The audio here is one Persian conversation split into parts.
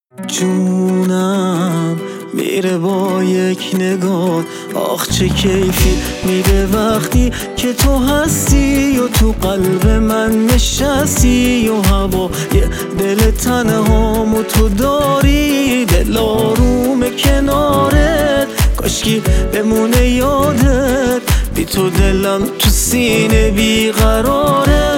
جونم میره با یک نگاه، آخ چه کیفی میده وقتی که تو هستی و تو قلب من نشستی و هوای دل تنهامو تو داری. دل آروم کنارت کاشکی بمونه یادت، بی تو دلم تو سینه بیقراره.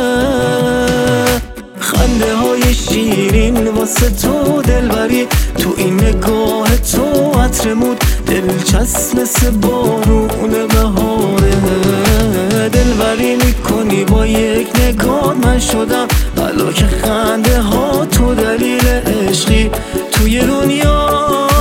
خنده های شیرین واسه تو دلبری، تو این نگاه تو عطرمود دلچسب مثل بارون بهاره. دلبری میکنی با یک نگاه، من شدم هلاک خنده ها، تو دلیل عشقی توی دنیا.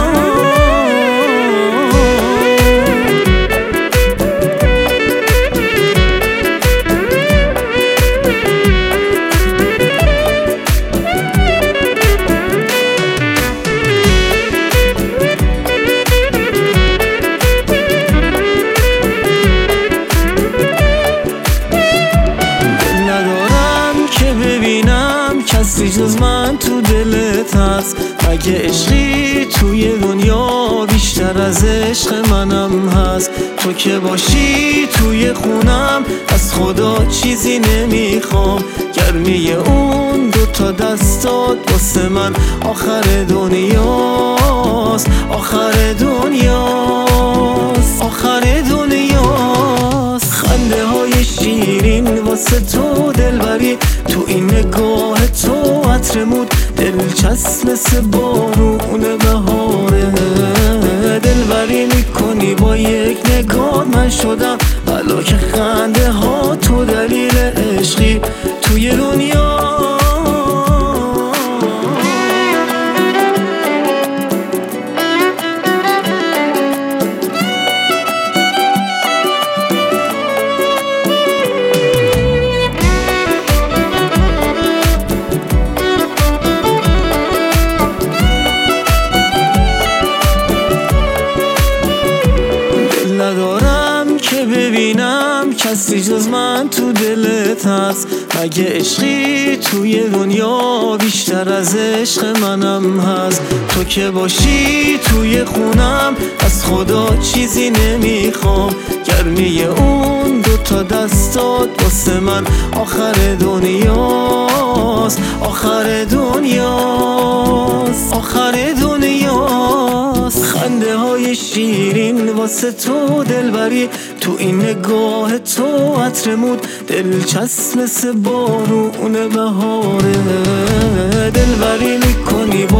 کسی جز من تو دلت هست؟ مگه عشقی توی دنیا بیشتر از عشق منم هست؟ تو که باشی توی خونم از خدا چیزی نمیخوام، گرمی اون دوتا دستات واسه من آخر دنیاست، آخر دنیاست، آخر دنیاست. خنده های شیرین واسه تو دلبری، تو این نگاه تو عطرمود دلچسب مثل بارون بهاره. دلبری میکنی با یک نگاه، من شدم هلاک خنده ها، تو دلیل عشقی توی دنیا. ندارم که ببینم کسی جز من تو دلت هست؟ مگه عشقی توی دنیا بیشتر از عشق منم هست؟ تو که باشی توی خونم از خدا چیزی نمیخوام، گرمی اون دوتا دستات واسه من آخر دنیاست، آخر دنیاست، آخر دنیاست. خنده های شیرین واسه تو دلبری، تو این نگاه تو عطرمود دلچسب مثل بارون بهاره. دلبری میکنی با